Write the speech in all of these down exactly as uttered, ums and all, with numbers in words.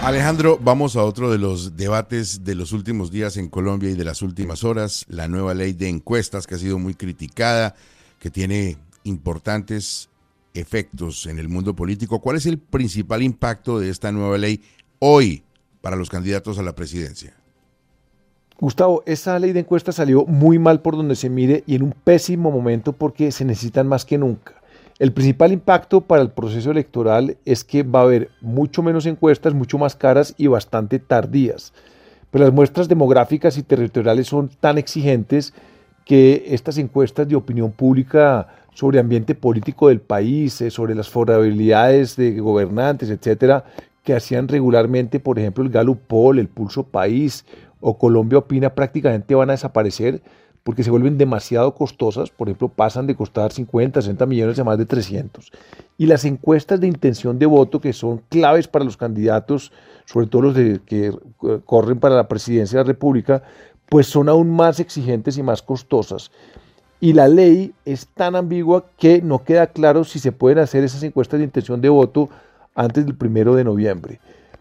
Alejandro, vamos a otro de los debates de los últimos días en Colombia y de las últimas horas, la nueva ley de encuestas que ha sido muy criticada, que tiene importantes efectos en el mundo político. ¿Cuál es el principal impacto de esta nueva ley hoy para los candidatos a la presidencia? Gustavo, esa ley de encuestas salió muy mal por donde se mire y en un pésimo momento porque se necesitan más que nunca. El principal impacto para el proceso electoral es que va a haber mucho menos encuestas, mucho más caras y bastante tardías. Pero las muestras demográficas y territoriales son tan exigentes que estas encuestas de opinión pública sobre ambiente político del país, eh, sobre las favorabilidades de gobernantes, etcétera, que hacían regularmente, por ejemplo, el Gallup Poll, el Pulso País o Colombia Opina, prácticamente van a desaparecer porque se vuelven demasiado costosas. Por ejemplo, pasan de costar cincuenta, sesenta millones a más de trescientos. Y las encuestas de intención de voto, que son claves para los candidatos, sobre todo los de, que eh, corren para la presidencia de la República, pues son aún más exigentes y más costosas. Y la ley es tan ambigua que no queda claro si se pueden hacer esas encuestas de intención de voto antes del primero de noviembre.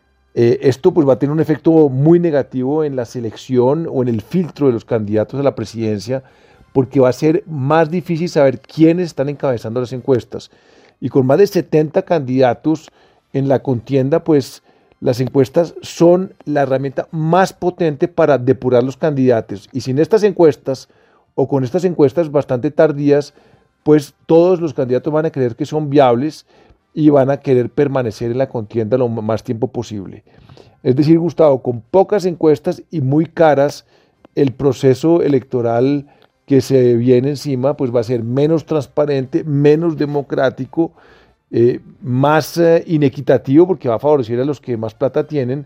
Eh, esto pues va a tener un efecto muy negativo en la selección o en el filtro de los candidatos a la presidencia, porque va a ser más difícil saber quiénes están encabezando las encuestas. Y con más de setenta candidatos en la contienda, pues las encuestas son la herramienta más potente para depurar los candidatos. Y sin estas encuestas, o con estas encuestas bastante tardías, pues todos los candidatos van a creer que son viables y van a querer permanecer en la contienda lo más tiempo posible. Es decir, Gustavo, con pocas encuestas y muy caras, el proceso electoral que se viene encima pues va a ser menos transparente, menos democrático, eh, más eh, inequitativo porque va a favorecer a los que más plata tienen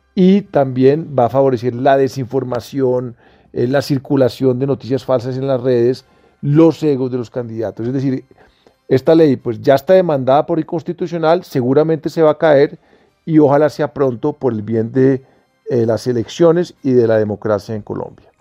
y también va a favorecer la desinformación, eh, la circulación de noticias falsas en las redes, los egos de los candidatos. Es decir, esta ley pues ya está demandada por el Constitucional, seguramente se va a caer y ojalá sea pronto por el bien de eh, las elecciones y de la democracia en Colombia.